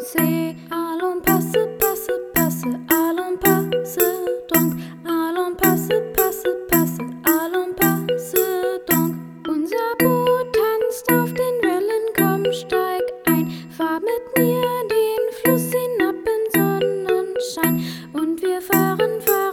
See. Allons passe, passe, passe, allons passe donc. Allons passe, passe, passe, allons passe donc. Unser Boot tanzt auf den Wellen, komm, steig ein. Fahr mit mir den Fluss hinab im Sonnenschein. Und wir fahren, fahren.